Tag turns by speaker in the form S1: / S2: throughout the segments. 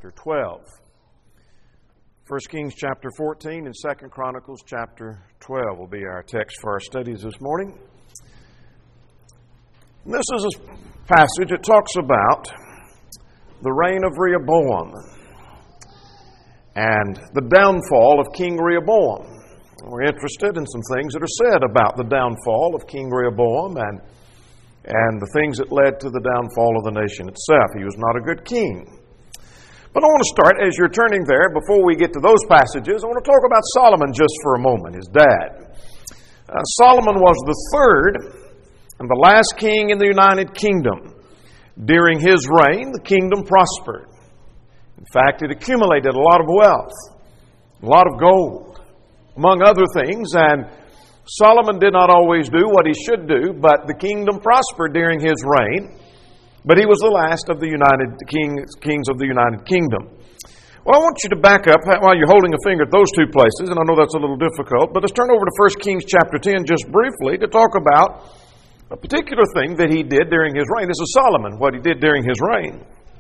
S1: chapter 12. 1 Kings chapter 14 and 2 Chronicles chapter 12 will be our text for our studies this morning. And this is a passage that talks about the reign of Rehoboam and the downfall of King Rehoboam. We're interested in some things that are said about the downfall of King Rehoboam and the things that led to the downfall of the nation itself. He was not a good king. But I want to start, as you're turning there, before we get to those passages, I want to talk about Solomon just for a moment, his dad. Solomon was the third and the last king in the United Kingdom. During his reign, the kingdom prospered. In fact, it accumulated a lot of wealth, a lot of gold, among other things, and Solomon did not always do what he should do, but the kingdom prospered during his reign. But he was the last of the kings of the United Kingdom. Well, I want you to back up while you're holding a finger at those two places, and I know that's a little difficult, but let's turn over to 1 Kings chapter 10 just briefly to talk about a particular thing that he did during his reign. This is Solomon, what he did during his reign.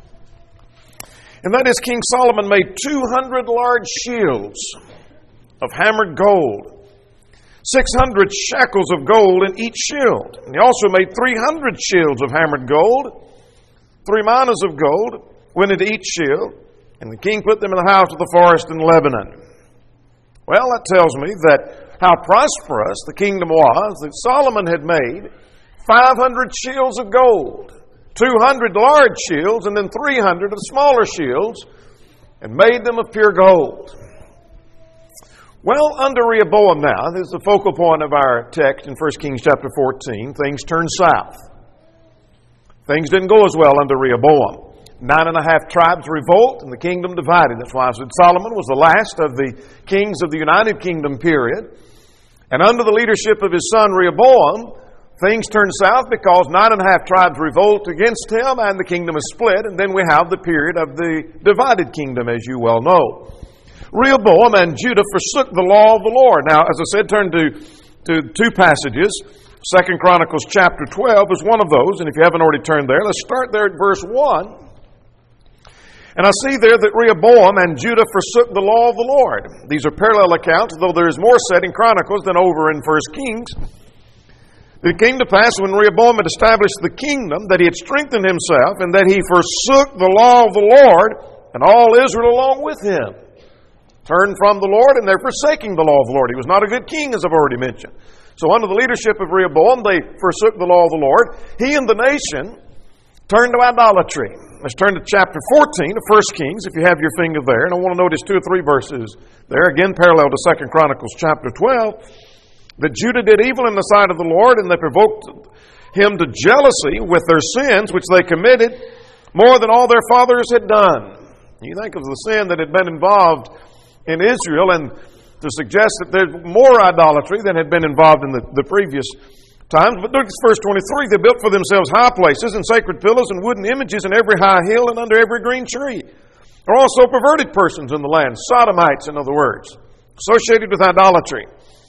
S1: And that is King Solomon made 200 large shields of hammered gold, 600 shekels of gold in each shield. And he also made 300 shields of hammered gold. 3 minas of gold went into each shield, and the king put them in the house of the forest in Lebanon. Well, that tells me that how prosperous the kingdom was, that Solomon had made 500 shields of gold, 200 large shields, and then 300 of smaller shields, and made them of pure gold. Well, under Rehoboam now, this is the focal point of our text in 1 Kings chapter 14, things turned south. Things didn't go as well under Rehoboam. 9.5 tribes revolt and the kingdom divided. That's why I said Solomon was the last of the kings of the United Kingdom period. And under the leadership of his son Rehoboam, things turned south because 9.5 tribes revolt against him and the kingdom is split. And then we have the period of the divided kingdom, as you well know. Rehoboam and Judah forsook the law of the Lord. Now, as I said, turn to two passages. 2 Chronicles chapter 12 is one of those, and if you haven't already turned there, let's start there at verse 1. And I see there that Rehoboam and Judah forsook the law of the Lord. These are parallel accounts, though there is more said in Chronicles than over in 1 Kings. It came to pass when Rehoboam had established the kingdom that he had strengthened himself and that he forsook the law of the Lord and all Israel along with him. Turned from the Lord and they're forsaking the law of the Lord. He was not a good king, as I've already mentioned. So under the leadership of Rehoboam, they forsook the law of the Lord. He and the nation turned to idolatry. Let's turn to chapter 14 of 1 Kings, if you have your finger there. And I want to notice 2 or 3 verses there, again parallel to 2 Chronicles chapter 12, that Judah did evil in the sight of the Lord, and they provoked him to jealousy with their sins, which they committed more than all their fathers had done. You think of the sin that had been involved in Israel, and to suggest that there's more idolatry than had been involved in the previous times. But look at verse 23. They built for themselves high places and sacred pillars and wooden images in every high hill and under every green tree. There are also perverted persons in the land, sodomites, in other words, associated with idolatry.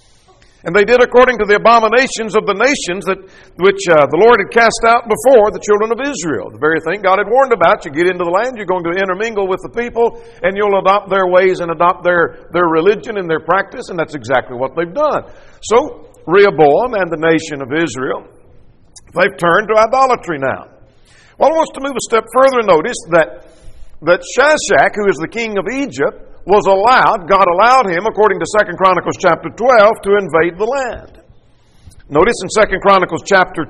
S1: And they did according to the abominations of the nations which the Lord had cast out before the children of Israel. The very thing God had warned about. You get into the land, you're going to intermingle with the people, and you'll adopt their ways and adopt their religion and their practice, and that's exactly what they've done. So, Rehoboam and the nation of Israel, they've turned to idolatry now. Well, I want us to move a step further and notice that Shishak, who is the king of Egypt, God allowed him, according to 2 Chronicles chapter 12, to invade the land. Notice in 2 Chronicles chapter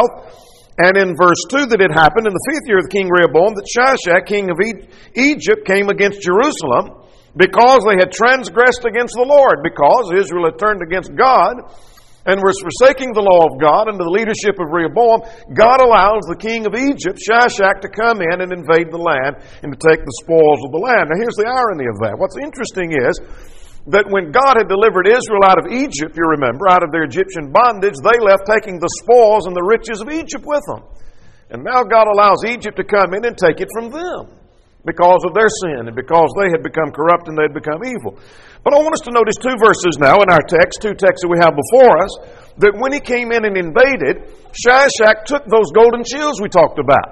S1: 12, and in verse 2, that it happened in the 5th year of King Rehoboam, that Shishak, king of Egypt, came against Jerusalem because they had transgressed against the Lord, because Israel had turned against God and was forsaking the law of God under the leadership of Rehoboam. God allows the king of Egypt, Shishak, to come in and invade the land and to take the spoils of the land. Now here's the irony of that. What's interesting is that when God had delivered Israel out of Egypt, you remember, out of their Egyptian bondage, they left taking the spoils and the riches of Egypt with them. And now God allows Egypt to come in and take it from them because of their sin and because they had become corrupt and they had become evil. But I want us to notice 2 verses now in our text, 2 texts that we have before us, that when he came in and invaded, Shishak took those golden shields we talked about.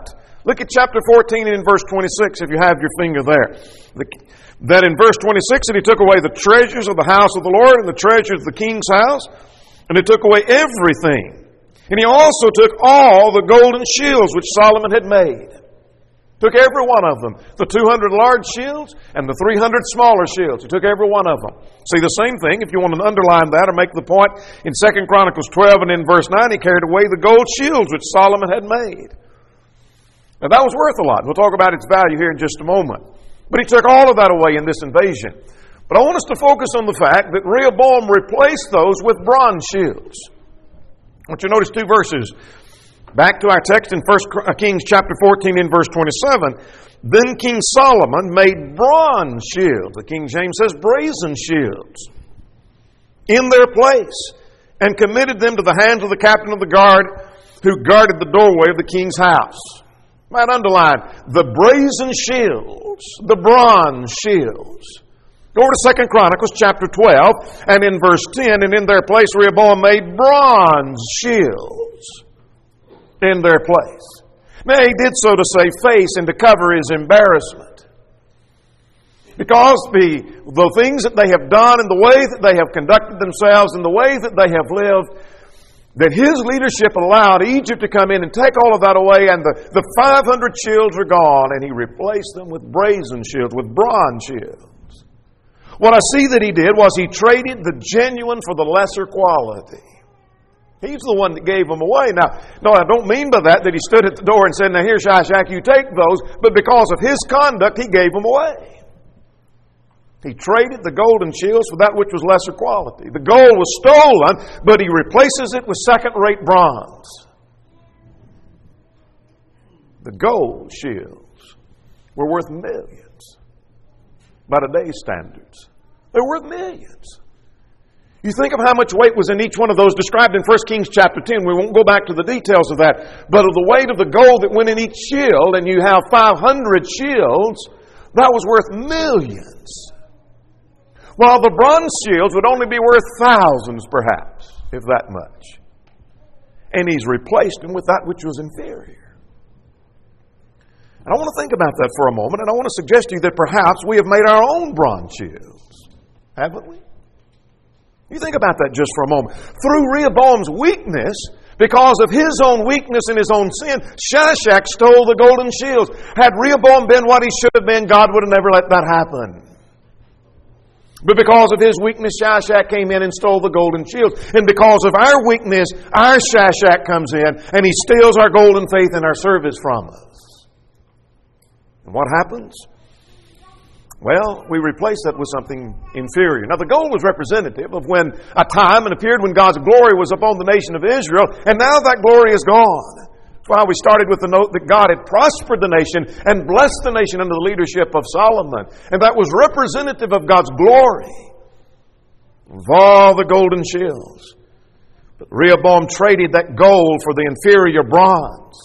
S1: Look at chapter 14 and in verse 26 if you have your finger there. That in verse 26 that he took away the treasures of the house of the Lord and the treasures of the king's house, and he took away everything. And he also took all the golden shields which Solomon had made. Took every one of them. The 200 large shields and the 300 smaller shields. He took every one of them. See, the same thing, if you want to underline that or make the point, in 2 Chronicles 12 and in verse 9, he carried away the gold shields which Solomon had made. Now that was worth a lot. We'll talk about its value here in just a moment. But he took all of that away in this invasion. But I want us to focus on the fact that Rehoboam replaced those with bronze shields. I want you to notice two verses. Back to our text in 1 Kings chapter 14 in verse 27. Then King Solomon made bronze shields. The King James says brazen shields. In their place. And committed them to the hands of the captain of the guard who guarded the doorway of the king's house. Might underline the brazen shields, the bronze shields. Go over to 2 Chronicles chapter 12 and in verse 10, and in their place Rehoboam made bronze shields in their place. Now he did so to save face and to cover his embarrassment. Because the things that they have done and the way that they have conducted themselves and the way that they have lived, that his leadership allowed Egypt to come in and take all of that away, and the 500 shields are gone, and he replaced them with brazen shields, with bronze shields. What I see that he did was he traded the genuine for the lesser quality. He's the one that gave them away. Now, no, I don't mean by that he stood at the door and said, now here, Shishak, you take those, but because of his conduct, he gave them away. He traded the golden shields for that which was lesser quality. The gold was stolen, but he replaces it with second-rate bronze. The gold shields were worth millions by today's standards. They're worth millions. You think of how much weight was in each one of those described in 1 Kings chapter 10. We won't go back to the details of that. But of the weight of the gold that went in each shield, and you have 500 shields, that was worth millions. While the bronze shields would only be worth thousands, perhaps, if that much. And he's replaced them with that which was inferior. And I want to think about that for a moment, and I want to suggest to you that perhaps we have made our own bronze shields. Haven't we? You think about that just for a moment. Through Rehoboam's weakness, because of his own weakness and his own sin, Shishak stole the golden shields. Had Rehoboam been what he should have been, God would have never let that happen. But because of his weakness, Shishak came in and stole the golden shields. And because of our weakness, our Shishak comes in and he steals our golden faith and our service from us. And what happens? Well, we replace that with something inferior. Now, the gold was representative of when a time and a period when God's glory was upon the nation of Israel, and now that glory is gone. That's why we started with the note that God had prospered the nation and blessed the nation under the leadership of Solomon. And that was representative of God's glory. Of all the golden shields. But Rehoboam traded that gold for the inferior bronze.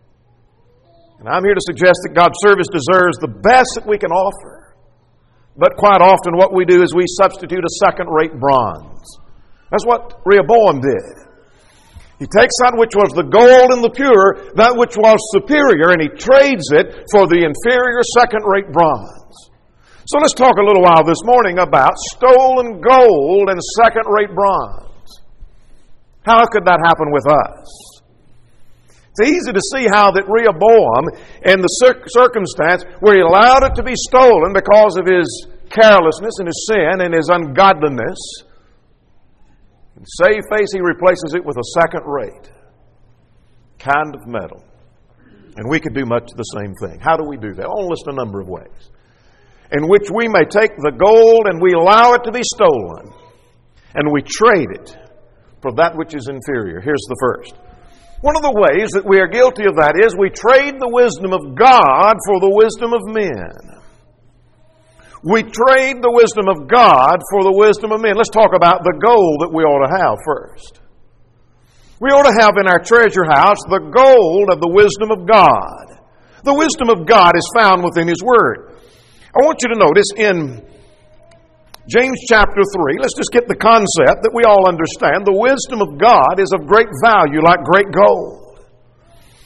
S1: And I'm here to suggest that God's service deserves the best that we can offer. But quite often what we do is we substitute a second-rate bronze. That's what Rehoboam did. He takes that which was the gold and the pure, that which was superior, and he trades it for the inferior second-rate bronze. So let's talk a little while this morning about stolen gold and second-rate bronze. How could that happen with us? It's easy to see how that Rehoboam, in the circumstance where he allowed it to be stolen because of his carelessness and his sin and his ungodliness, in save face, he replaces it with a second-rate kind of metal. And we could do much the same thing. How do we do that? I'll list a number of ways. In which we may take the gold and we allow it to be stolen, and we trade it for that which is inferior. Here's the first. One of the ways that we are guilty of that is we trade the wisdom of God for the wisdom of men. We trade the wisdom of God for the wisdom of men. Let's talk about the gold that we ought to have first. We ought to have in our treasure house the gold of the wisdom of God. The wisdom of God is found within His Word. I want you to notice in James chapter 3, let's just get the concept that we all understand. The wisdom of God is of great value like great gold.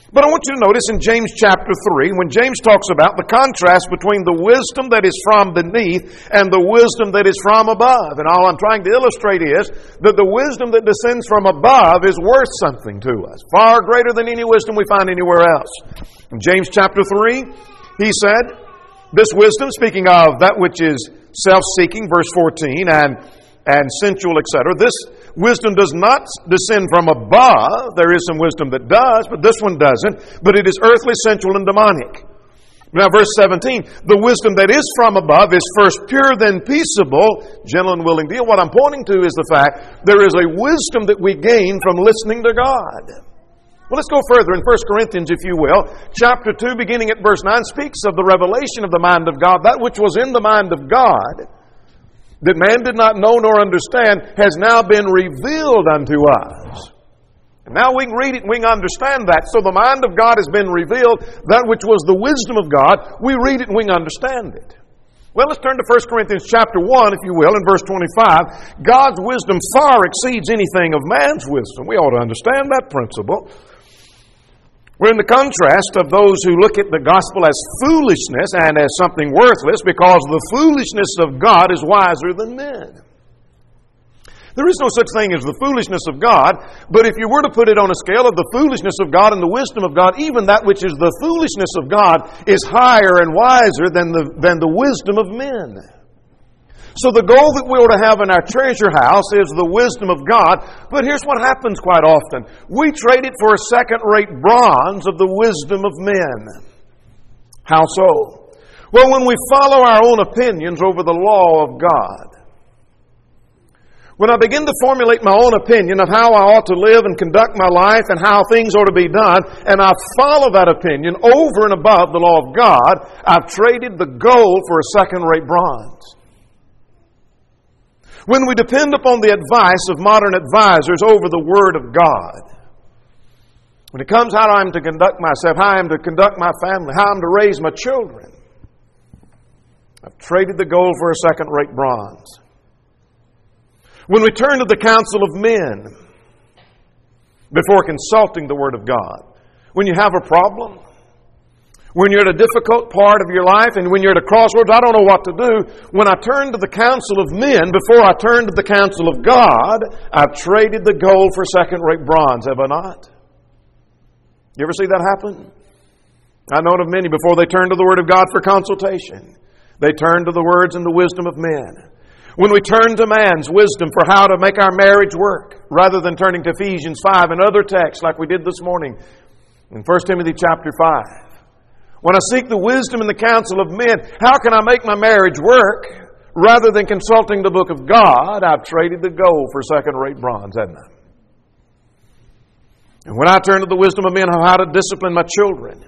S1: But I want you to notice in James chapter 3, when James talks about the contrast between the wisdom that is from beneath and the wisdom that is from above. And all I'm trying to illustrate is that the wisdom that descends from above is worth something to us, far greater than any wisdom we find anywhere else. In James chapter 3, he said, this wisdom, speaking of that which is self-seeking, verse 14, and sensual, etc., this wisdom does not descend from above. There is some wisdom that does, but this one doesn't. But it is earthly, sensual, and demonic. Now, verse 17, the wisdom that is from above is first pure, then peaceable, gentle and willing deal. What I'm pointing to is the fact there is a wisdom that we gain from listening to God. Well, let's go further in 1 Corinthians, if you will. Chapter 2, beginning at verse 9, speaks of the revelation of the mind of God. That which was in the mind of God, that man did not know nor understand, has now been revealed unto us. And now we can read it and we can understand that. So the mind of God has been revealed, that which was the wisdom of God. We read it and we can understand it. Well, let's turn to 1 Corinthians chapter 1, if you will, in verse 25. God's wisdom far exceeds anything of man's wisdom. We ought to understand that principle. We're in the contrast of those who look at the gospel as foolishness and as something worthless because the foolishness of God is wiser than men. There is no such thing as the foolishness of God, but if you were to put it on a scale of the foolishness of God and the wisdom of God, even that which is the foolishness of God is higher and wiser than the wisdom of men. So the goal that we ought to have in our treasure house is the wisdom of God. But here's what happens quite often. We trade it for a second-rate bronze of the wisdom of men. How so? Well, when we follow our own opinions over the law of God. When I begin to formulate my own opinion of how I ought to live and conduct my life and how things ought to be done, and I follow that opinion over and above the law of God, I've traded the gold for a second-rate bronze. When we depend upon the advice of modern advisors over the Word of God, when it comes how I'm to conduct myself, how I'm to conduct my family, how I'm to raise my children, I've traded the gold for a second-rate bronze. When we turn to the counsel of men before consulting the Word of God, when you have a problem, when you're at a difficult part of your life and when you're at a crossroads, I don't know what to do. When I turn to the counsel of men before I turn to the counsel of God, I've traded the gold for second-rate bronze, have I not? You ever see that happen? I know of many before they turn to the Word of God for consultation. They turn to the words and the wisdom of men. When we turn to man's wisdom for how to make our marriage work, rather than turning to Ephesians 5 and other texts like we did this morning in 1 Timothy chapter 5. When I seek the wisdom and the counsel of men, how can I make my marriage work? Rather than consulting the book of God, I've traded the gold for second-rate bronze, haven't I? And when I turn to the wisdom of men on how to discipline my children,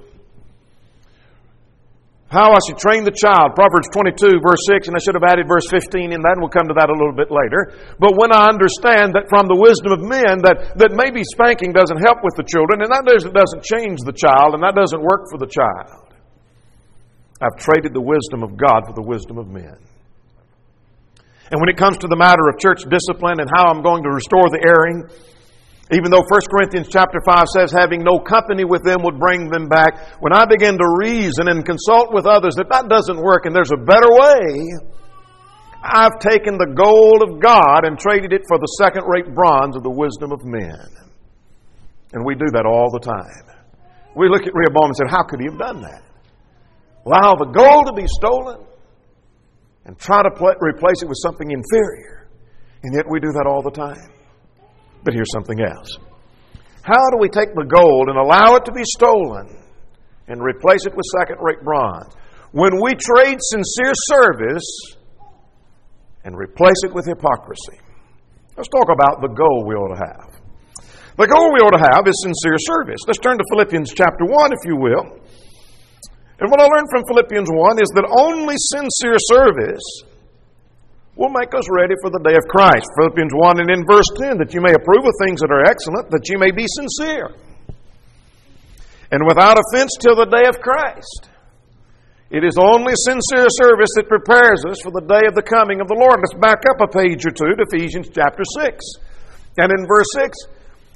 S1: how I should train the child, Proverbs 22, verse 6, and I should have added verse 15 in that, and we'll come to that a little bit later. But when I understand that from the wisdom of men, that maybe spanking doesn't help with the children, and that doesn't change the child, and that doesn't work for the child, I've traded the wisdom of God for the wisdom of men. And when it comes to the matter of church discipline and how I'm going to restore the erring, even though 1 Corinthians chapter 5 says having no company with them would bring them back, when I begin to reason and consult with others that doesn't work and there's a better way, I've taken the gold of God and traded it for the second-rate bronze of the wisdom of men. And we do that all the time. We look at Rehoboam and say, how could he have done that? Allow the gold to be stolen and try to replace it with something inferior. And yet we do that all the time. But here's something else. How do we take the gold and allow it to be stolen and replace it with second-rate bronze? When we trade sincere service and replace it with hypocrisy. Let's talk about the goal we ought to have. The goal we ought to have is sincere service. Let's turn to Philippians chapter 1, if you will. And what I learned from Philippians 1 is that only sincere service will make us ready for the day of Christ. Philippians 1 and in verse 10, that you may approve of things that are excellent, that you may be sincere and without offense till the day of Christ. It is only sincere service that prepares us for the day of the coming of the Lord. Let's back up a page or two to Ephesians chapter 6. And in verse 6,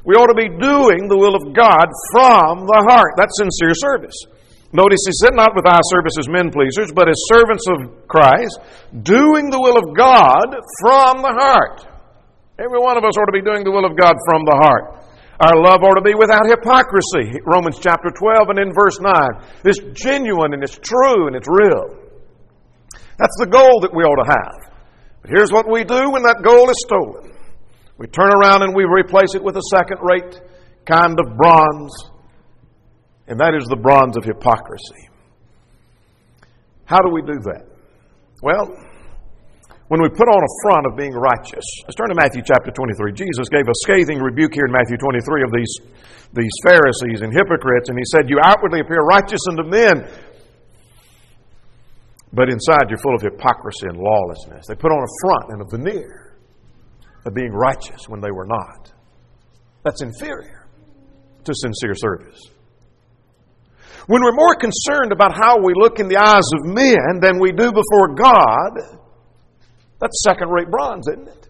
S1: We ought to be doing the will of God from the heart. That's sincere service. Notice he said not with eye service as men pleasers, but as servants of Christ, doing the will of God from the heart. Every one of us ought to be doing the will of God from the heart. Our love ought to be without hypocrisy. Romans chapter 12 and in verse 9. It's genuine and it's true and it's real. That's the goal that we ought to have. But here's what we do when that goal is stolen. We turn around and we replace it with a second-rate kind of bronze. And that is the bronze of hypocrisy. How do we do that? Well, when we put on a front of being righteous. Let's turn to Matthew chapter 23. Jesus gave a scathing rebuke here in Matthew 23 of these Pharisees and hypocrites. And he said, you outwardly appear righteous unto men, but inside you're full of hypocrisy and lawlessness. They put on a front and a veneer of being righteous when they were not. That's inferior to sincere service. When we're more concerned about how we look in the eyes of men than we do before God, that's second-rate bronze, isn't it?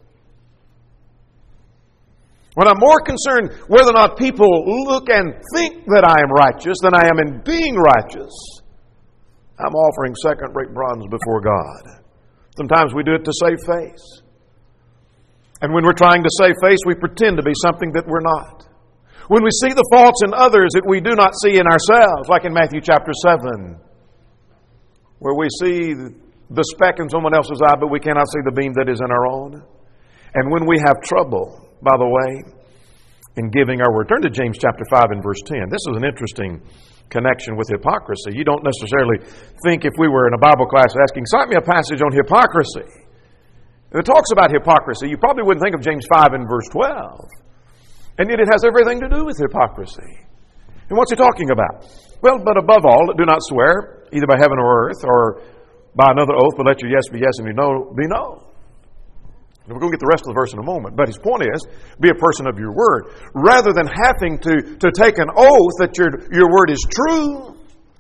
S1: When I'm more concerned whether or not people look and think that I am righteous than I am in being righteous, I'm offering second-rate bronze before God. Sometimes we do it to save face. And when we're trying to save face, we pretend to be something that we're not. When we see the faults in others that we do not see in ourselves, like in Matthew chapter 7, where we see the speck in someone else's eye, but we cannot see the beam that is in our own. And when we have trouble, by the way, in giving our word. Turn to James chapter 5 and verse 10. This is an interesting connection with hypocrisy. You don't necessarily think if we were in a Bible class asking, cite me a passage on hypocrisy. If it talks about hypocrisy, you probably wouldn't think of James 5 and verse 12. And yet it has everything to do with hypocrisy. And what's he talking about? Well, but above all, do not swear, either by heaven or earth, or by another oath, but let your yes be yes and your no be no. We're going to get the rest of the verse in a moment. But his point is, be a person of your word. Rather than having to take an oath that your word is true,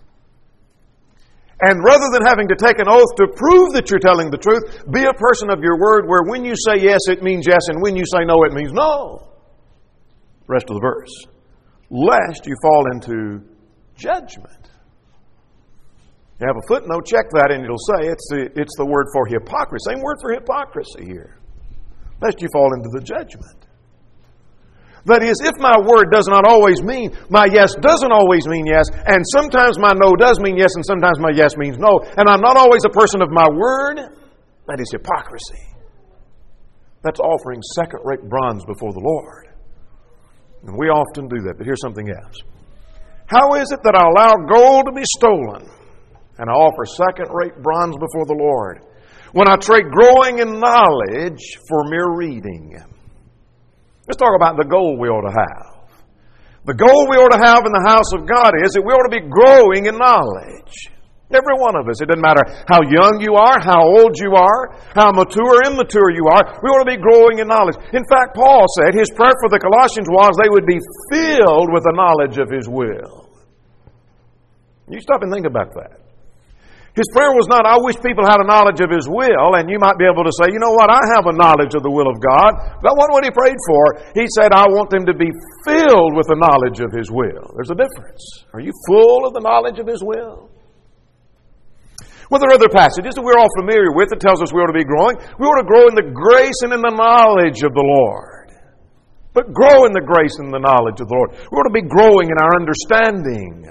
S1: and rather than having to take an oath to prove that you're telling the truth, be a person of your word where when you say yes, it means yes, and when you say no, it means no. Rest of the verse. Lest you fall into judgment. You have a footnote, check that, and it'll say it's the word for hypocrisy. Same word for hypocrisy here. Lest you fall into the judgment. That is, if my word does not always mean, my yes doesn't always mean yes, and sometimes my no does mean yes, and sometimes my yes means no, and I'm not always a person of my word, that is hypocrisy. That's offering second-rate bronze before the Lord. And we often do that, but here's something else. How is it that I allow gold to be stolen and I offer second-rate bronze before the Lord when I trade growing in knowledge for mere reading? Let's talk about the goal we ought to have. The goal we ought to have in the house of God is that we ought to be growing in knowledge. Every one of us. It doesn't matter how young you are, how old you are, how mature or immature you are. We ought to be growing in knowledge. In fact, Paul said his prayer for the Colossians was they would be filled with the knowledge of His will. You stop and think about that. His prayer was not, I wish people had a knowledge of His will, and you might be able to say, you know what, I have a knowledge of the will of God. That's not what he prayed for. He said, I want them to be filled with the knowledge of His will. There's a difference. Are you full of the knowledge of His will? Well, there are other passages that we're all familiar with that tells us we ought to be growing. We ought to grow in the grace and in the knowledge of the Lord. But grow in the grace and the knowledge of the Lord. We ought to be growing in our understanding.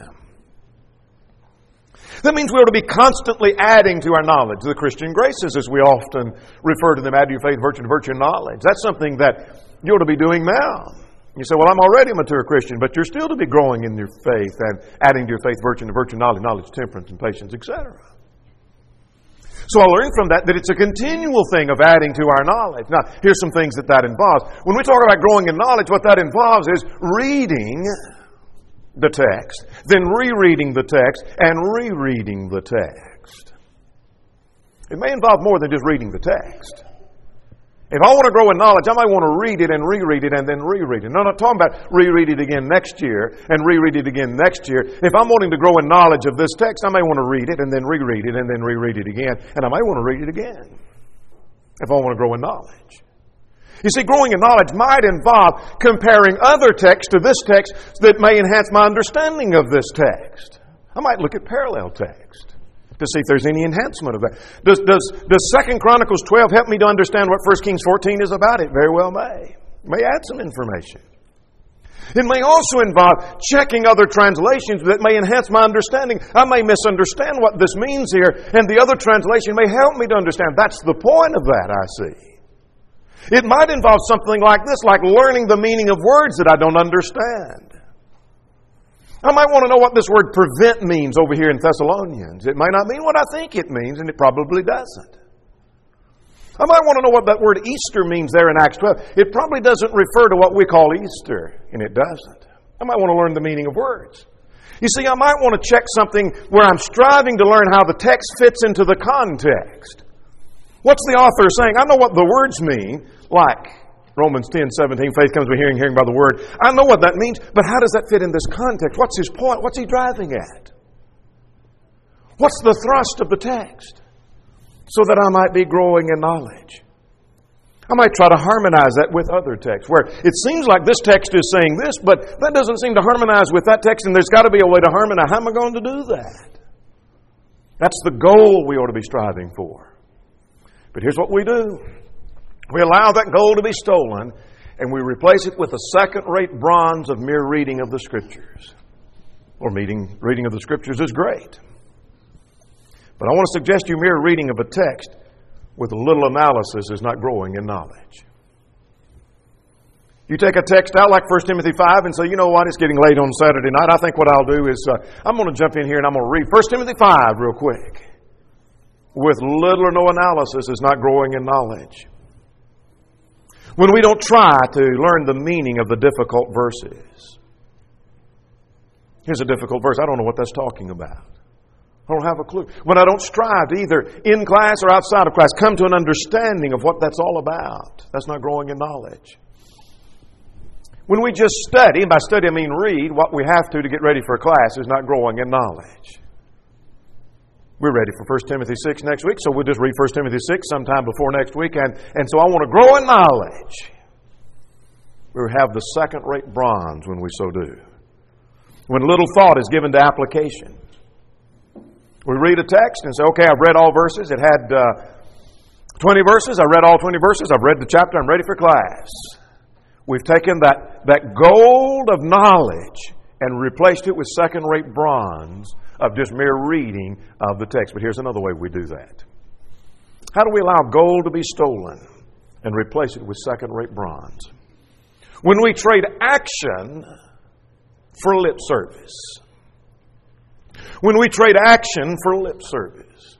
S1: That means we ought to be constantly adding to our knowledge. The Christian graces, as we often refer to them, add to your faith, virtue, and knowledge. That's something that you ought to be doing now. You say, well, I'm already a mature Christian, but you're still to be growing in your faith and adding to your faith, virtue, knowledge, temperance, and patience, etc. So I learned from that it's a continual thing of adding to our knowledge. Now, here's some things that involves. When we talk about growing in knowledge, what that involves is reading the text, then rereading the text, and rereading the text. It may involve more than just reading the text. If I want to grow in knowledge, I might want to read it and reread it and then reread it. No, I'm not talking about reread it again next year and reread it again next year. If I'm wanting to grow in knowledge of this text, I may want to read it and then reread it and then reread it again. And I may want to read it again if I want to grow in knowledge. You see, growing in knowledge might involve comparing other texts to this text that may enhance my understanding of this text. I might look at parallel text to see if there's any enhancement of that. Does 2 Chronicles 12 help me to understand what 1 Kings 14 is about? It very well may. It may add some information. It may also involve checking other translations that may enhance my understanding. I may misunderstand what this means here, and the other translation may help me to understand. That's the point of that, I see. It might involve something like this, like learning the meaning of words that I don't understand. I might want to know what this word prevent means over here in Thessalonians. It may not mean what I think it means, and it probably doesn't. I might want to know what that word Easter means there in Acts 12. It probably doesn't refer to what we call Easter, and it doesn't. I might want to learn the meaning of words. You see, I might want to check something where I'm striving to learn how the text fits into the context. What's the author saying? I know what the words mean, like Romans 10:17, faith comes by hearing, hearing by the word. I know what that means, but how does that fit in this context? What's his point? What's he driving at? What's the thrust of the text? So that I might be growing in knowledge. I might try to harmonize that with other texts, where it seems like this text is saying this, but that doesn't seem to harmonize with that text, and there's got to be a way to harmonize. How am I going to do that? That's the goal we ought to be striving for. But here's what we do. We allow that goal to be stolen, and we replace it with a second-rate bronze of mere reading of the Scriptures. Or reading of the Scriptures is great. But I want to suggest you mere reading of a text with a little analysis is not growing in knowledge. You take a text out like 1 Timothy 5 and say, you know what, it's getting late on Saturday night. I think what I'll do is I'm going to jump in here and I'm going to read 1 Timothy 5 real quick. With little or no analysis is not growing in knowledge. When we don't try to learn the meaning of the difficult verses. Here's a difficult verse. I don't know what that's talking about. I don't have a clue. When I don't strive to either in class or outside of class come to an understanding of what that's all about, that's not growing in knowledge. When we just study, and by study I mean read, what we have to get ready for class is not growing in knowledge. We're ready for 1 Timothy 6 next week, so we'll just read 1 Timothy 6 sometime before next week. And so I want to grow in knowledge. We'll have the second-rate bronze when we so do. When little thought is given to application. We read a text and say, okay, I've read all verses. It had 20 verses. I read all 20 verses. I've read the chapter. I'm ready for class. We've taken that gold of knowledge and replaced it with second-rate bronze of just mere reading of the text. But here's another way we do that. How do we allow gold to be stolen and replace it with second-rate bronze? When we trade action for lip service. When we trade action for lip service.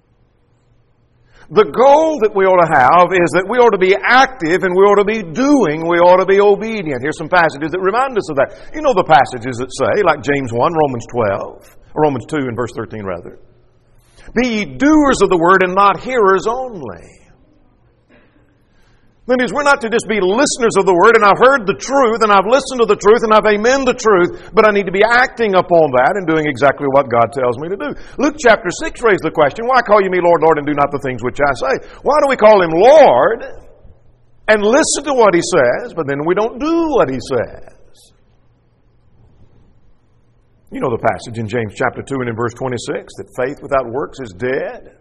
S1: The goal that we ought to have is that we ought to be active and we ought to be doing, we ought to be obedient. Here's some passages that remind us of that. You know the passages that say, like James 1, Romans 12, or Romans 2 and verse 13 rather. Be ye doers of the word and not hearers only. That means we're not to just be listeners of the Word, and I've heard the truth, and I've listened to the truth, and I've amen the truth, but I need to be acting upon that and doing exactly what God tells me to do. Luke chapter 6 raised the question, why call you me Lord, Lord, and do not the things which I say? Why do we call Him Lord and listen to what He says, but then we don't do what He says? You know the passage in James chapter 2 and in verse 26, that faith without works is dead.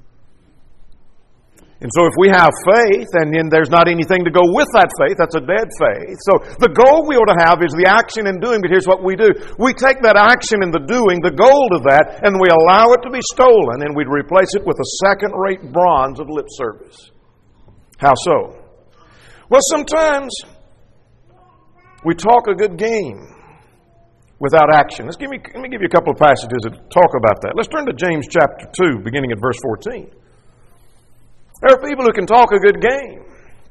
S1: And so if we have faith and then there's not anything to go with that faith, that's a dead faith. So the goal we ought to have is the action and doing, but here's what we do. We take that action and the doing, the goal of that, and we allow it to be stolen, and we'd replace it with a second-rate bronze of lip service. How so? Well, sometimes we talk a good game without action. Let me give you a couple of passages that talk about that. Let's turn to James chapter 2, beginning at verse 14. There are people who can talk a good game.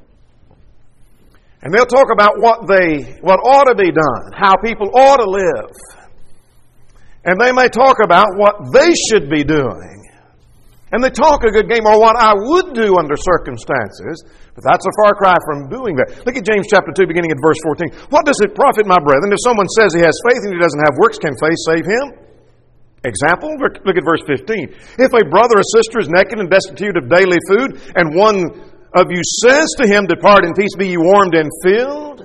S1: And they'll talk about what ought to be done, how people ought to live. And they may talk about what they should be doing. And they talk a good game, or what I would do under circumstances. But that's a far cry from doing that. Look at James chapter 2, beginning at verse 14. What does it profit, my brethren, if someone says he has faith and he doesn't have works? Can faith save him? Example, look at verse 15. If a brother or sister is naked and destitute of daily food, and one of you says to him, depart in peace, be ye warmed and filled,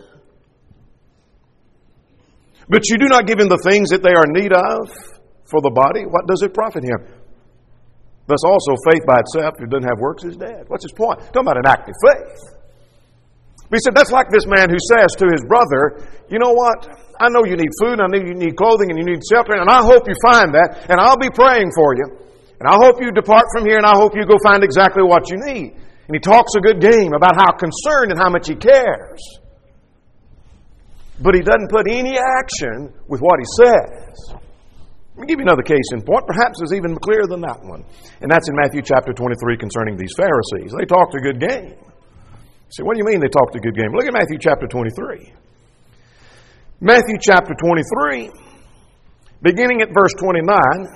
S1: but you do not give him the things that they are in need of for the body, what does it profit him? Thus also faith by itself, if it doesn't have works, is dead. What's his point? Talking about an active faith. But he said, that's like this man who says to his brother, you know what? I know you need food, I know you need clothing, and you need shelter, and I hope you find that, and I'll be praying for you. And I hope you depart from here, and I hope you go find exactly what you need. And he talks a good game about how concerned and how much he cares. But he doesn't put any action with what he says. Let me give you another case in point. Perhaps it's even clearer than that one. And that's in Matthew chapter 23 concerning these Pharisees. They talked a good game. You say, what do you mean they talked a good game? Look at Matthew chapter 23. Matthew chapter 23, beginning at verse 29,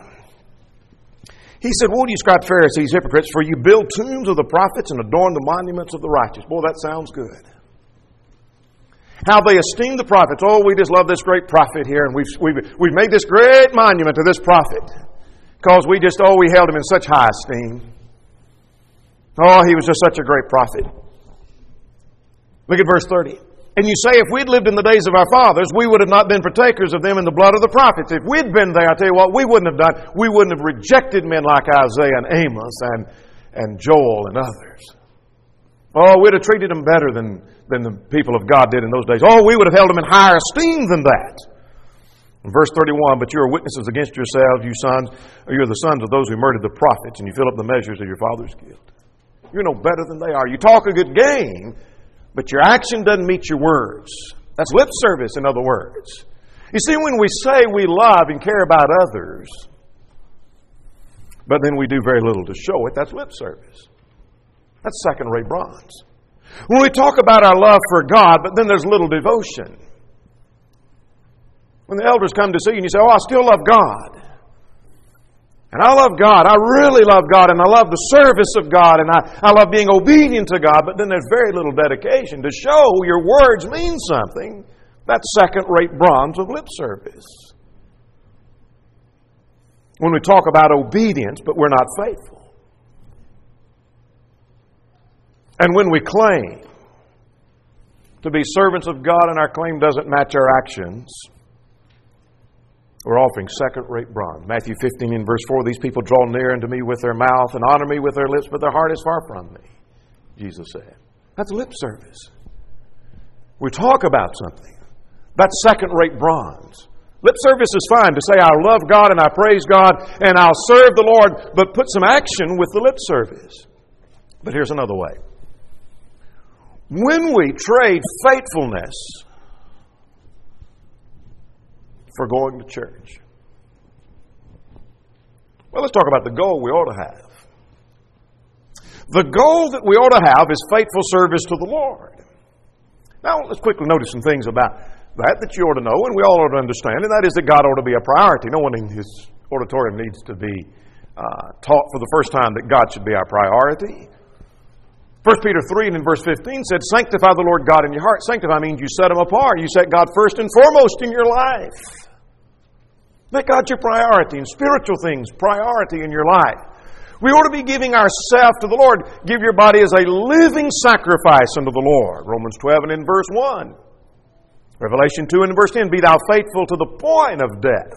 S1: he said, woe to you, scribes, Pharisees, hypocrites, for you build tombs of the prophets and adorn the monuments of the righteous. Boy, that sounds good. How they esteem the prophets. Oh, we just love this great prophet here, and we've made this great monument to this prophet because we held him in such high esteem. Oh, he was just such a great prophet. Look at verse 30. And you say, if we'd lived in the days of our fathers, we would have not been partakers of them in the blood of the prophets. If we'd been there, I tell you what, we wouldn't have done. We wouldn't have rejected men like Isaiah and Amos and Joel and others. Oh, we'd have treated them better than the people of God did in those days. Oh, we would have held them in higher esteem than that. In verse 31, but you are witnesses against yourselves, you sons, or you're the sons of those who murdered the prophets, and you fill up the measures of your father's guilt. You're no better than they are. You talk a good game, but your action doesn't meet your words. That's lip service, in other words. You see, when we say we love and care about others, but then we do very little to show it, that's lip service. That's second-rate bronze. When we talk about our love for God, but then there's little devotion. When the elders come to see you and you say, oh, I still love God. And I love God. I really love God. And I love the service of God. And I love being obedient to God. But then there's very little dedication to show your words mean something. That's second-rate bronze of lip service. When we talk about obedience, but we're not faithful. And when we claim to be servants of God and our claim doesn't match our actions, we're offering second-rate bronze. Matthew 15 and verse 4, these people draw near unto me with their mouth and honor me with their lips, but their heart is far from me, Jesus said. That's lip service. We talk about something. That's second-rate bronze. Lip service is fine to say I love God and I praise God and I'll serve the Lord, but put some action with the lip service. But here's another way. When we trade faithfulness for going to church. Well, let's talk about the goal we ought to have. The goal that we ought to have is faithful service to the Lord. Now, let's quickly notice some things about that you ought to know and we all ought to understand, and that is that God ought to be a priority. No one in his auditorium needs to be taught for the first time that God should be our priority. 1 Peter 3 and in verse 15 said, sanctify the Lord God in your heart. Sanctify means you set Him apart. You set God first and foremost in your life. Make God your priority and spiritual things priority in your life. We ought to be giving ourselves to the Lord. Give your body as a living sacrifice unto the Lord. Romans 12 and in verse 1. Revelation 2 and in verse 10. Be thou faithful to the point of death.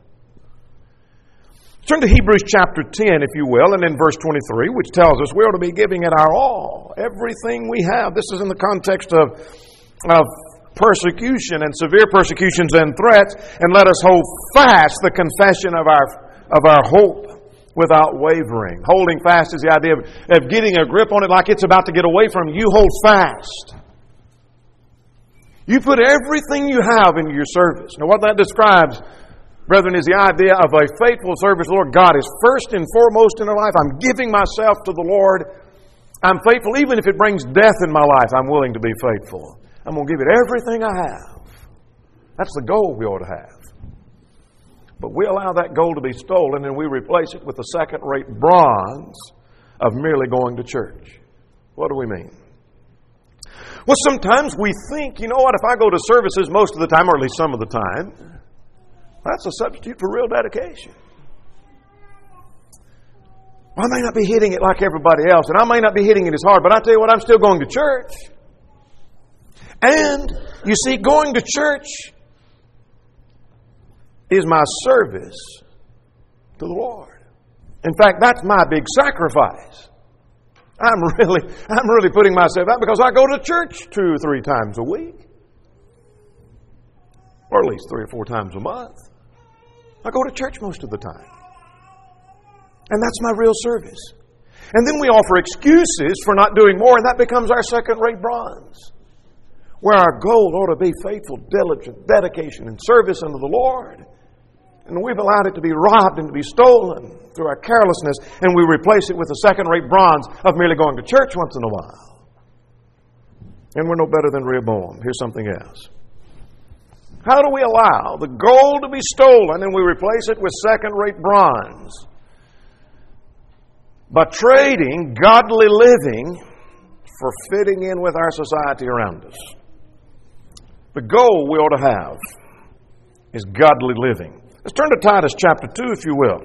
S1: Turn to Hebrews chapter 10, if you will, and in verse 23, which tells us we ought to be giving it our all, everything we have. This is in the context of persecution and severe persecutions and threats, and let us hold fast the confession of our hope without wavering. Holding fast is the idea of getting a grip on it like it's about to get away from you. You hold fast. You put everything you have into your service. Now, what that describes, brethren, is the idea of a faithful service. Lord, God is first and foremost in our life. I'm giving myself to the Lord. I'm faithful. Even if it brings death in my life, I'm willing to be faithful. I'm going to give it everything I have. That's the goal we ought to have. But we allow that goal to be stolen and we replace it with the second-rate bronze of merely going to church. What do we mean? Well, sometimes we think, you know what, if I go to services most of the time, or at least some of the time, that's a substitute for real dedication. I may not be hitting it like everybody else, and I may not be hitting it as hard, but I tell you what, I'm still going to church. And, you see, going to church is my service to the Lord. In fact, that's my big sacrifice. I'm really putting myself out because I go to church 2 or 3 times a week. Or at least 3 or 4 times a month. I go to church most of the time. And that's my real service. And then we offer excuses for not doing more, and that becomes our second-rate bronze. Where our goal ought to be faithful, diligent, dedication, and service unto the Lord. And we've allowed it to be robbed and to be stolen through our carelessness, and we replace it with a second-rate bronze of merely going to church once in a while. And we're no better than Rehoboam. Here's something else. How do we allow the gold to be stolen and we replace it with second-rate bronze? By trading godly living for fitting in with our society around us. The goal we ought to have is godly living. Let's turn to Titus chapter 2, if you will.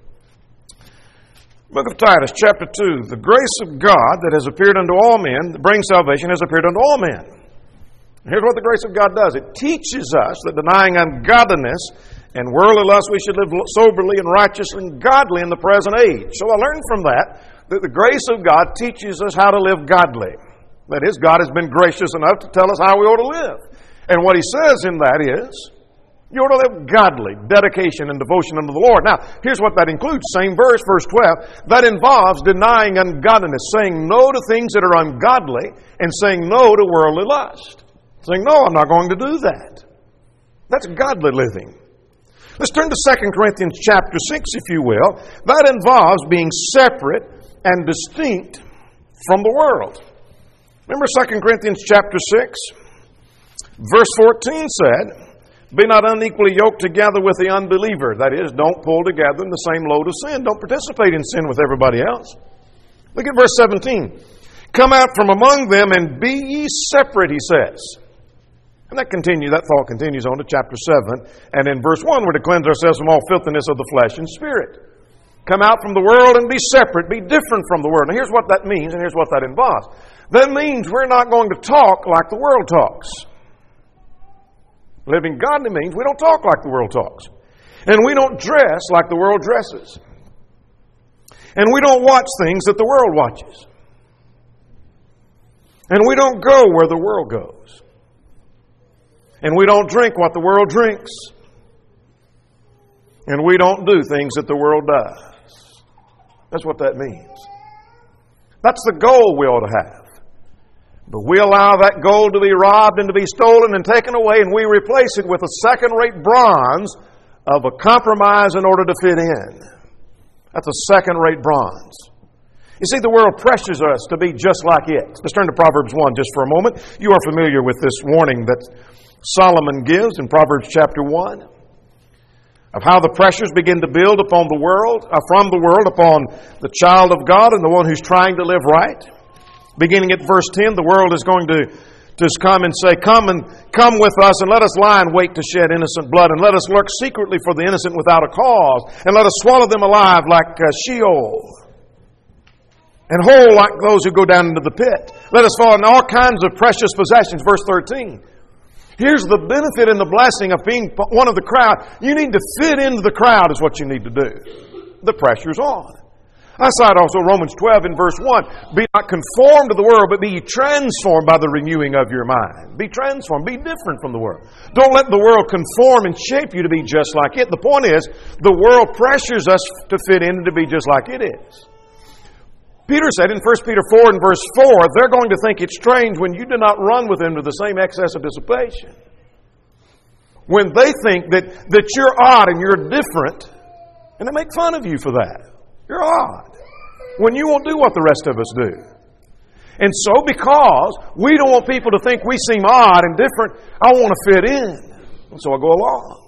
S1: Book of Titus chapter 2. The grace of God that has appeared unto all men, that brings salvation, has appeared unto all men. Here's what the grace of God does. It teaches us that denying ungodliness and worldly lust, we should live soberly and righteously and godly in the present age. So I learned from that the grace of God teaches us how to live godly. That is, God has been gracious enough to tell us how we ought to live. And what He says in that is, you ought to live godly, dedication and devotion unto the Lord. Now, here's what that includes. Same verse, verse 12. That involves denying ungodliness, saying no to things that are ungodly, and saying no to worldly lust. Saying, no, I'm not going to do that. That's godly living. Let's turn to 2 Corinthians chapter 6, if you will. That involves being separate and distinct from the world. Remember 2 Corinthians chapter 6? Verse 14 said, be not unequally yoked together with the unbeliever. That is, don't pull together in the same load of sin. Don't participate in sin with everybody else. Look at verse 17. Come out from among them and be ye separate, he says. And that thought continues on to chapter 7. And in verse 1, we're to cleanse ourselves from all filthiness of the flesh and spirit. Come out from the world and be separate, be different from the world. Now here's what that means, and here's what that involves. That means we're not going to talk like the world talks. Living godly means we don't talk like the world talks. And we don't dress like the world dresses. And we don't watch things that the world watches. And we don't go where the world goes. And we don't drink what the world drinks. And we don't do things that the world does. That's what that means. That's the goal we ought to have. But we allow that gold to be robbed and to be stolen and taken away, and we replace it with a second-rate bronze of a compromise in order to fit in. That's a second-rate bronze. You see, the world pressures us to be just like it. Let's turn to Proverbs 1 just for a moment. You are familiar with this warning that Solomon gives in Proverbs chapter 1 of how the pressures begin to build upon the world, from the world upon the child of God and the one who's trying to live right. Beginning at verse 10, the world is going to just come and say, come with us and let us lie in wait to shed innocent blood, and let us lurk secretly for the innocent without a cause, and let us swallow them alive like Sheol, and whole like those who go down into the pit. Let us fall in all kinds of precious possessions. Verse 13. Here's the benefit and the blessing of being one of the crowd. You need to fit into the crowd is what you need to do. The pressure's on. I cite also Romans 12 in verse 1. Be not conformed to the world, but be ye transformed by the renewing of your mind. Be transformed. Be different from the world. Don't let the world conform and shape you to be just like it. The point is, the world pressures us to fit in and to be just like it is. Peter said in 1 Peter 4 and verse 4, they're going to think it strange when you do not run with them to the same excess of dissipation. When they think that you're odd and you're different, and they make fun of you for that. You're odd. When you won't do what the rest of us do. And so because we don't want people to think we seem odd and different, I want to fit in. And so I go along.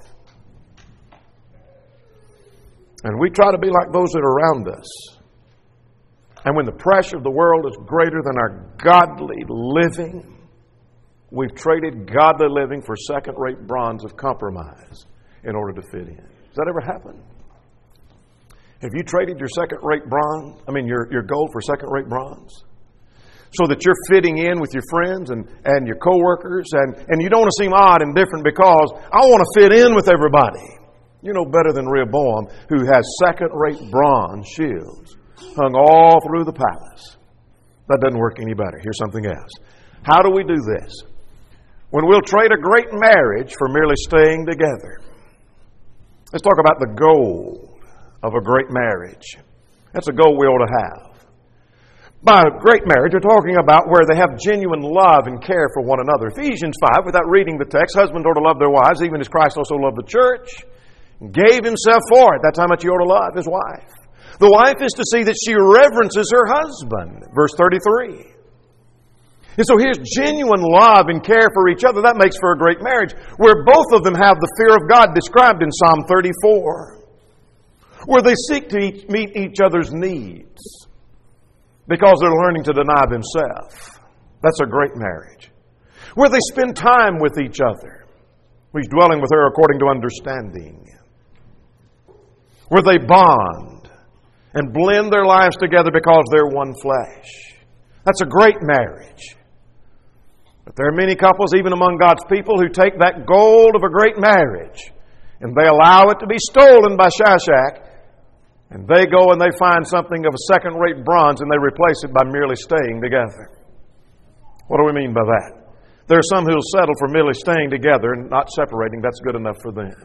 S1: And we try to be like those that are around us. And when the pressure of the world is greater than our godly living, we've traded godly living for second-rate bronze of compromise in order to fit in. Does that ever happen? Have you traded your your gold for second-rate bronze? So that you're fitting in with your friends and your coworkers, and you don't want to seem odd and different because I want to fit in with everybody. You know better than Rehoboam, who has second-rate bronze shields hung all through the palace. That doesn't work any better. Here's something else. How do we do this? When we'll trade a great marriage for merely staying together. Let's talk about the goal of a great marriage. That's a goal we ought to have. By a great marriage, we're talking about where they have genuine love and care for one another. Ephesians 5, without reading the text, husbands ought to love their wives, even as Christ also loved the church, and gave himself for it. That's how much he ought to love his wife. The wife is to see that she reverences her husband. Verse 33. And so here's genuine love and care for each other. That makes for a great marriage, where both of them have the fear of God described in Psalm 34, where they seek to meet each other's needs because they're learning to deny themselves. That's a great marriage. Where they spend time with each other. He's dwelling with her according to understanding. Where they bond and blend their lives together because they're one flesh. That's a great marriage. But there are many couples, even among God's people, who take that gold of a great marriage and they allow it to be stolen by Shishak, and they go and they find something of a second-rate bronze and they replace it by merely staying together. What do we mean by that? There are some who will settle for merely staying together and not separating. That's good enough for them.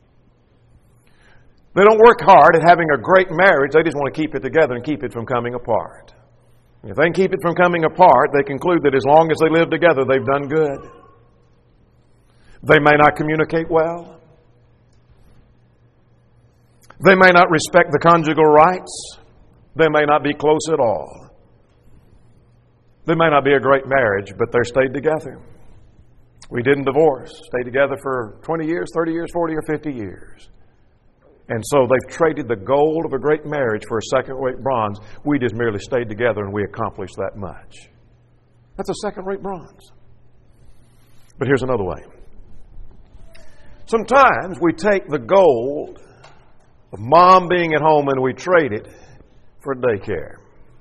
S1: They don't work hard at having a great marriage. They just want to keep it together and keep it from coming apart. If they can keep it from coming apart, they conclude that as long as they live together, they've done good. They may not communicate well. They may not respect the conjugal rights. They may not be close at all. They may not be a great marriage, but they're stayed together. We didn't divorce. Stayed together for 20 years, 30 years, 40 or 50 years. And so they've traded the gold of a great marriage for a second-rate bronze. We just merely stayed together and we accomplished that much. That's a second-rate bronze. But here's another way. Sometimes we take the gold of mom being at home and we trade it for daycare.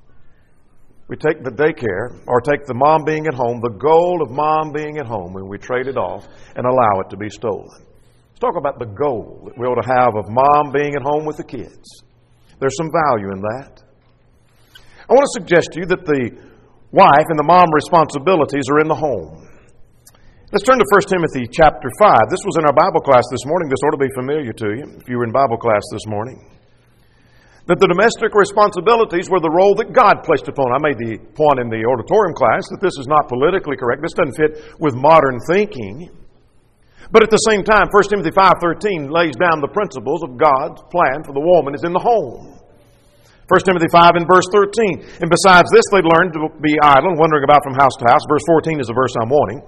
S1: We take the daycare, or take the mom being at home, the gold of mom being at home, and we trade it off and allow it to be stolen. Let's talk about the goal that we ought to have of mom being at home with the kids. There's some value in that. I want to suggest to you that the wife and the mom responsibilities are in the home. Let's turn to 1 Timothy chapter 5. This was in our Bible class this morning. This ought to be familiar to you if you were in Bible class this morning. That the domestic responsibilities were the role that God placed upon. I made the point in the auditorium class that this is not politically correct. This doesn't fit with modern thinking. But at the same time, 1 Timothy 5:13 lays down the principles of God's plan for the woman is in the home. 1 Timothy 5 and verse 13. And besides this, they learned to be idle, wandering about from house to house. Verse 14 is the verse I'm wanting.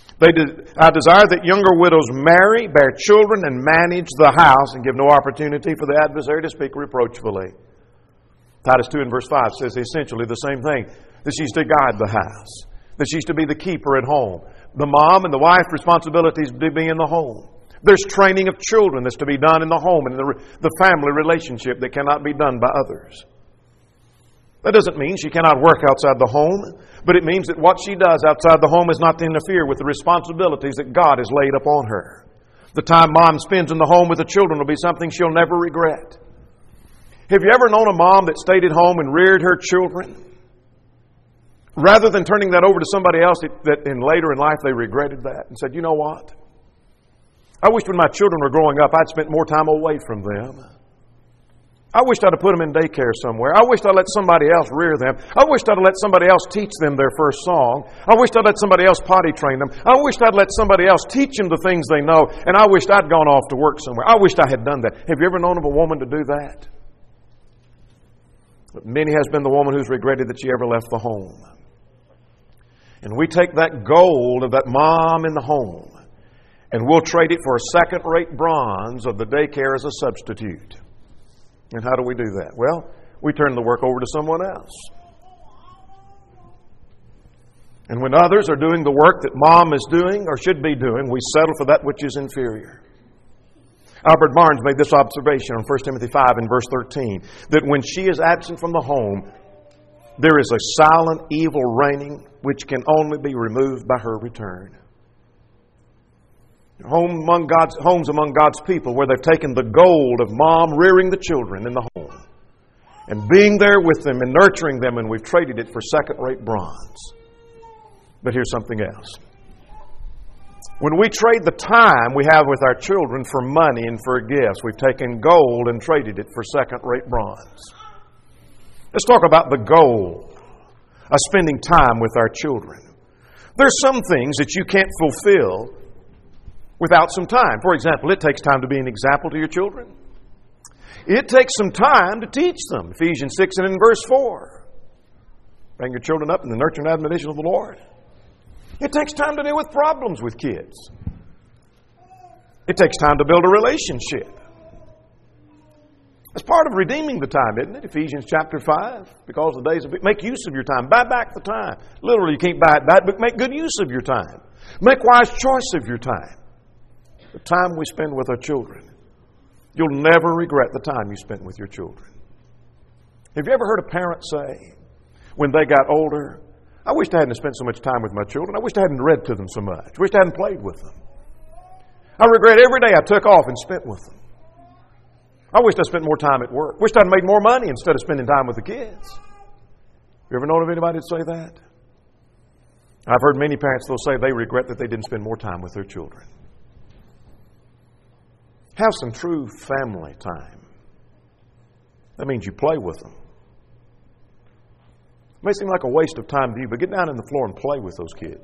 S1: I desire that younger widows marry, bear children, and manage the house, and give no opportunity for the adversary to speak reproachfully. Titus 2 and verse 5 says essentially the same thing. That she's to guide the house. That she's to be the keeper at home. The mom and the wife's responsibilities to be in the home. There's training of children that's to be done in the home and the family relationship that cannot be done by others. That doesn't mean she cannot work outside the home, but it means that what she does outside the home is not to interfere with the responsibilities that God has laid upon her. The time mom spends in the home with the children will be something she'll never regret. Have you ever known a mom that stayed at home and reared her children? Rather than turning that over to somebody else that in later in life they regretted that and said, you know what? I wish when my children were growing up I'd spent more time away from them. I wished I'd have put them in daycare somewhere. I wished I'd let somebody else rear them. I wished I'd let somebody else teach them their first song. I wished I'd let somebody else potty train them. I wished I'd let somebody else teach them the things they know. And I wished I'd gone off to work somewhere. I wished I had done that. Have you ever known of a woman to do that? But many has been the woman who's regretted that she ever left the home. And we take that gold of that mom in the home and we'll trade it for a second-rate bronze of the daycare as a substitute. And how do we do that? Well, we turn the work over to someone else. And when others are doing the work that mom is doing or should be doing, we settle for that which is inferior. Albert Barnes made this observation on 1 Timothy 5 and verse 13, that when she is absent from the home, there is a silent evil reigning which can only be removed by her return. Homes among God's people where they've taken the gold of mom rearing the children in the home and being there with them and nurturing them, and we've traded it for second-rate bronze. But here's something else. When we trade the time we have with our children for money and for gifts, we've taken gold and traded it for second-rate bronze. Let's talk about the goal of spending time with our children. There's some things that you can't fulfill without some time. For example, it takes time to be an example to your children. It takes some time to teach them. Ephesians 6 and in verse 4. Bring your children up in the nurture and admonition of the Lord. It takes time to deal with problems with kids. It takes time to build a relationship. It's part of redeeming the time, isn't it? Ephesians chapter 5. Because the days of it, make use of your time. Buy back the time. Literally, you can't buy it back, but make good use of your time. Make wise choice of your time. The time we spend with our children. You'll never regret the time you spent with your children. Have you ever heard a parent say, when they got older, I wished I hadn't spent so much time with my children. I wished I hadn't read to them so much. I wished I hadn't played with them. I regret every day I took off and spent with them. I wished I spent more time at work. Wished I'd made more money instead of spending time with the kids. You ever known of anybody to say that? I've heard many parents, they'll say they regret that they didn't spend more time with their children. Have some true family time. That means you play with them. It may seem like a waste of time to you, but get down on the floor and play with those kids.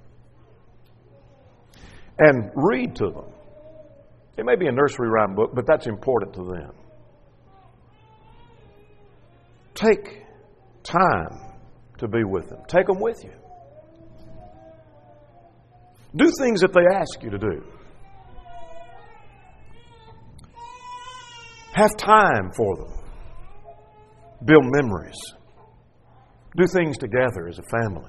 S1: And read to them. It may be a nursery rhyme book, but that's important to them. Take time to be with them. Take them with you. Do things that they ask you to do. Have time for them. Build memories. Do things together as a family.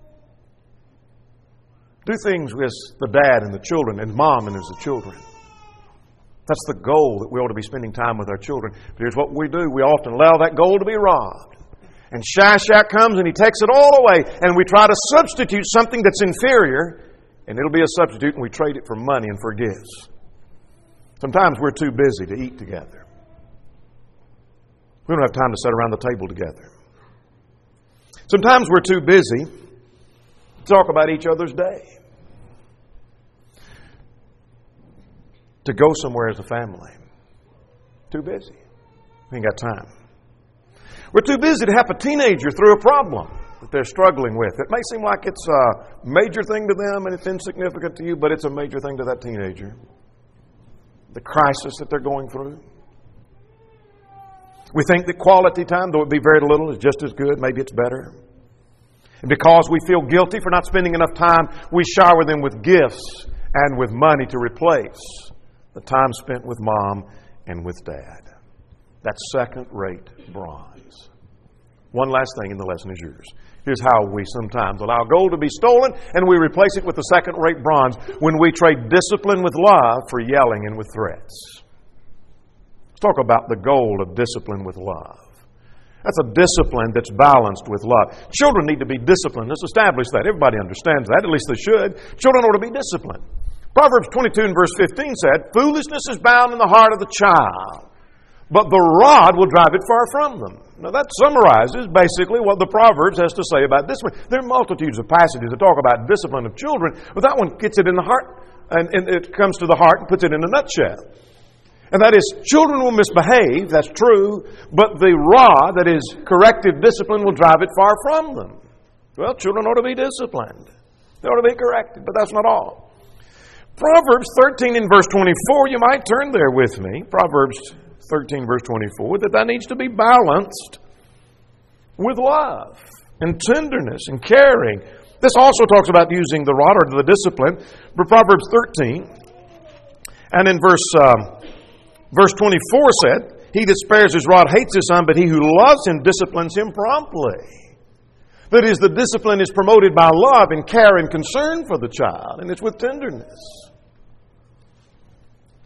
S1: Do things with the dad and the children and mom and as the children. That's the goal, that we ought to be spending time with our children. But here's what we do. We often allow that goal to be robbed. And Shishak comes and he takes it all away. And we try to substitute something that's inferior. And it'll be a substitute and we trade it for money and for gifts. Sometimes we're too busy to eat together. We don't have time to sit around the table together. Sometimes we're too busy to talk about each other's day. To go somewhere as a family. Too busy. We ain't got time. We're too busy to help a teenager through a problem that they're struggling with. It may seem like it's a major thing to them and it's insignificant to you, but it's a major thing to that teenager. The crisis that they're going through. We think that quality time, though it be very little, is just as good. Maybe it's better. And because we feel guilty for not spending enough time, we shower them with gifts and with money to replace the time spent with mom and with dad. That's second-rate bronze. One last thing and the lesson is yours. Here's how we sometimes allow gold to be stolen and we replace it with the second-rate bronze when we trade discipline with love for yelling and with threats. Let's talk about the goal of discipline with love. That's a discipline that's balanced with love. Children need to be disciplined. Let's establish that. Everybody understands that. At least they should. Children ought to be disciplined. Proverbs 22 and verse 15 said, "Foolishness is bound in the heart of the child, but the rod will drive it far from them." Now that summarizes basically what the Proverbs has to say about discipline. There are multitudes of passages that talk about discipline of children, but that one gets it in the heart, and it comes to the heart and puts it in a nutshell. And that is, children will misbehave, that's true, but the rod, that is corrective discipline, will drive it far from them. Well, children ought to be disciplined. They ought to be corrected, but that's not all. Proverbs 13 and verse 24, you might turn there with me. Proverbs 13 verse 24, that needs to be balanced with love and tenderness and caring. This also talks about using the rod or the discipline. But Proverbs 13 and in verse 24 said, "He that spares his rod hates his son, but he who loves him disciplines him promptly." That is, the discipline is promoted by love and care and concern for the child, and it's with tenderness.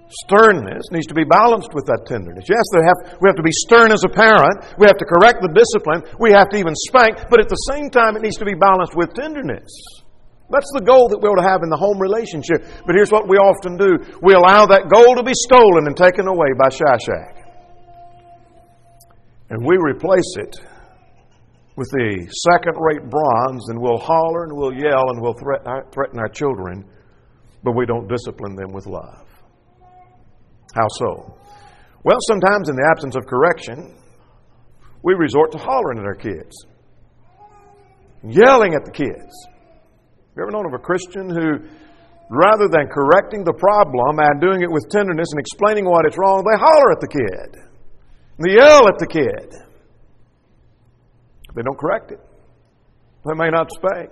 S1: sternness needs to be balanced with that tenderness. Yes, we have to be stern as a parent. We have to correct the discipline. We have to even spank. But at the same time, it needs to be balanced with tenderness. That's the goal that we ought to have in the home relationship. But here's what we often do. We allow that goal to be stolen and taken away by Shashak. And we replace it with the second-rate bronze, and we'll holler and we'll yell and we'll threaten our children, but we don't discipline them with love. How so? Well, sometimes in the absence of correction, we resort to hollering at our kids, yelling at the kids. You ever known of a Christian who, rather than correcting the problem and doing it with tenderness and explaining why it's wrong, they holler at the kid. They yell at the kid. They don't correct it. They may not spank.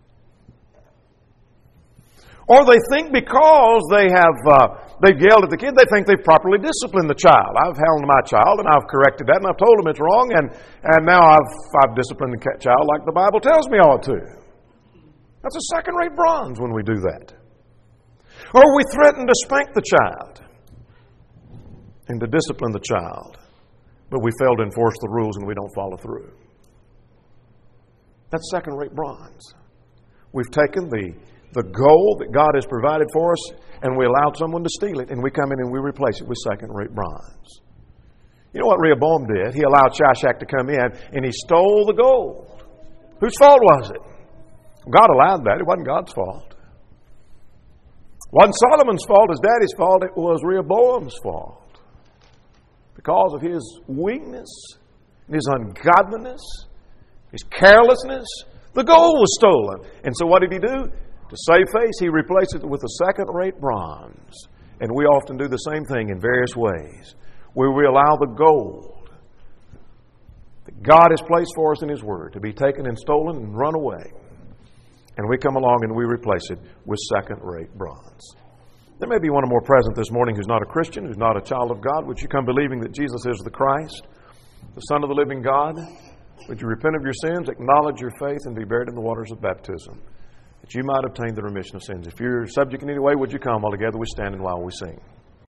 S1: Or they think because they've yelled at the kid, they think they've properly disciplined the child. I've held my child and I've corrected that and I've told him it's wrong and now I've disciplined the child like the Bible tells me I ought to. That's a second-rate bronze when we do that. Or we threaten to spank the child and to discipline the child, but we fail to enforce the rules and we don't follow through. That's second-rate bronze. We've taken the gold that God has provided for us and we allowed someone to steal it, and we come in and we replace it with second-rate bronze. You know what Rehoboam did? He allowed Shashak to come in and he stole the gold. Whose fault was it? God allowed that. It wasn't God's fault. It wasn't Solomon's fault, his daddy's fault. It was Rehoboam's fault. Because of his weakness, his ungodliness, his carelessness, the gold was stolen. And so what did he do? To save face, he replaced it with a second-rate bronze. And we often do the same thing in various ways, where we allow the gold that God has placed for us in His Word to be taken and stolen and run away. And we come along and we replace it with second-rate bronze. There may be one or more present this morning who's not a Christian, who's not a child of God. Would you come believing that Jesus is the Christ, the Son of the living God? Would you repent of your sins, acknowledge your faith, and be buried in the waters of baptism, that you might obtain the remission of sins? If you're subject in any way, would you come? All together we stand and while we sing.